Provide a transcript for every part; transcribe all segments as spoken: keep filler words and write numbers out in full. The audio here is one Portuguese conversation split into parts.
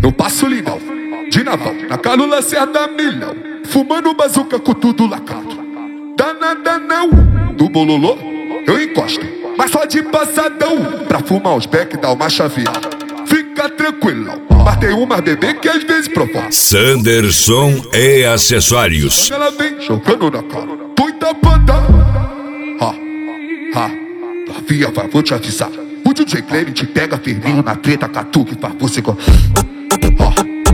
Eu passo legal, de naval, na Carula Lacerda milhão, fumando bazuca com tudo lacado. Danada não, do bololô eu encosto, mas só de passadão, pra fumar os beck e dar uma chaveada. Fica tranquilão, mas tem uma bebê que às vezes provoca. Sanderson e acessórios. Ela vem jogando na cara, muita banda. Ha, ha, novinha, vai, vou te avisar. O D J Clene te pega firminho na treta, catuque, faz você go... Ha,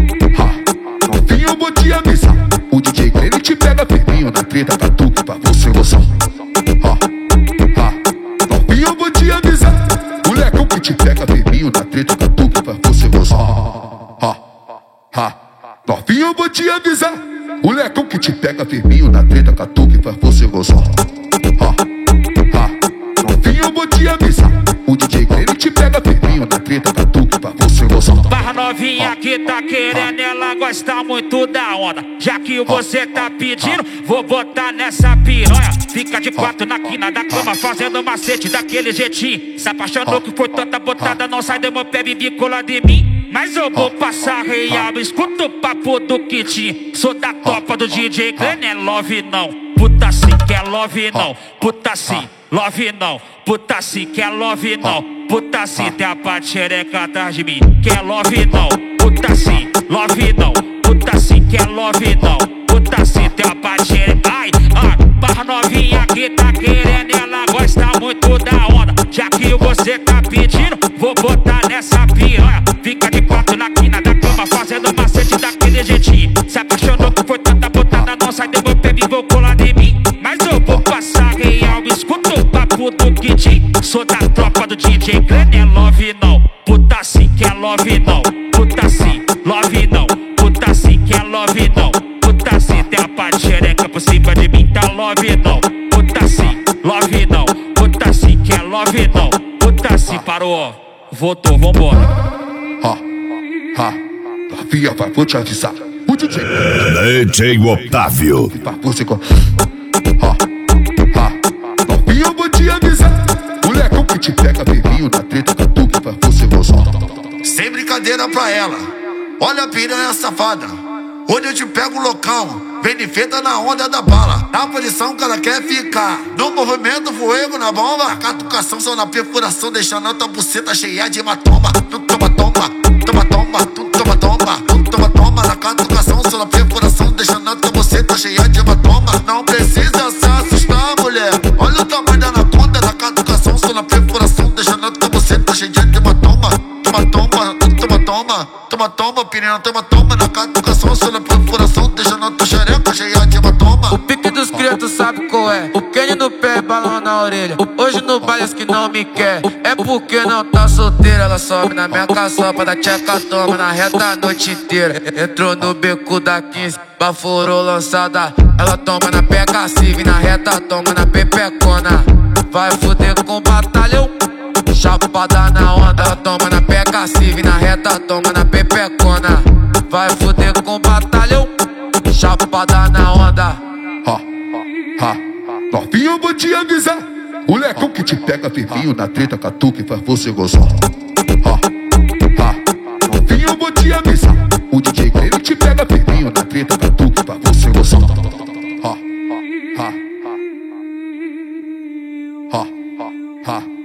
ha, novinha, eu vou te avisar. O D J Clene te pega firminho na treta, catuque, faz você gozar. Ha, ha, novinha, eu vou te avisar. O lecão que te pega firminho na treta, catuque, faz você gozar. Ha, ha, novinha, eu vou te avisar. O lecão que te pega firminho na treta, catuque, faz você gozar. Ha, ha, novinha, eu vou te avisar. O D J Clene te pega firminho na treta, catuque, pra você gozar. Barra novinha que tá querendo, ela gosta muito da onda. Já que você tá pedindo, vou botar nessa piranha. Fica de quatro na quina da cama, fazendo macete daquele jeitinho. Se apaixonou que foi tanta botada, não sai do meu pé, bibi cola de mim. Mas eu vou passar real, escuta o papo do Kit. Sou da topa do D J Clene, é love não. Puta sim, que é love não. Puta sim, love não. Puta sim, que é love não. Puta sim, tem a parte xereca atrás de mim. Que é love não. Puta sim, love não. Puta sim, que é love não. Puta sim, tem a parte xereca. Ai, ai, barra novinha que tá querendo, ela gosta muito da onda. Já que você tá pedindo, vou botar nessa piranha. Fica de quatro na quina da cama, fazendo macete daquele jeitinho. Se apaixonou que foi tanta botada, não sai do meu pé, me vou colar de mim. Mas eu vou passar real, escuta o papo do Kit. Sou da tropa do D J Clene, é love não. Puta sim, que é love não. Puta sim, love não. Puta sim, que é love não. Puta sim, tem a parte xereca por cima de mim, tá love não. Puta sim, love não. Puta sim, que é love não. Puta sim, parou, voltou, vambora. Ha, ha, novinha, vai, vou te avisar. O D J D J Otávio. faz você go... Ha, ha, novinha, eu vou te avisar. O lecão que te pega firminho na treta, catuque, faz você gozar. Sem brincadeira pra ela, olha a piranha safada. Onde eu te pego loucão, vem de feita na onda da bala. Na posição que ela quer ficar, no movimento fuego na bomba. Catucação só na perfuração, deixando a tua buceta cheia de hematoma. Tu toma, toma, toma, toma, tu toma, toma, tu toma, toma. Na catucação só na perfuração, deixando a tua buceta cheia de hematoma. Não precisa se assustar, mulher, olha o tamanho da anaconda. Na catucação só na perfuração, deixando a tua buceta cheia de hematoma. Toma, toma, tu toma, toma, toma, toma, piranha, toma, toma. Na catucação só na perfuração, deixando a tua xereca cheia de hematoma. O pique dos cria, tu sabe qual é. O Kenny no pé, balão na orelha. Hoje no baile as que não me quer, é porque não tá solteira. Ela sobe na minha caçopa, da tcheca toma na reta a noite inteira. Entrou no beco da quinze, baforou lançada. Ela toma na pega cive, na reta toma na pepecona. Vai fuder com batalhão, chapada na onda. Ela toma na pega cive, na reta toma na pepecona. Vai fuder com batalhão, chapada na onda. Ha, ha, novinha, eu vou te avisar. O lecão que te pega firminho na treta, catuque, faz você gozar. Ha, ha, novinha, eu vou te avisar. O D J Clene te pega firminho na treta, catuque, faz você gozar. Ha, ha, ha, ha, ha.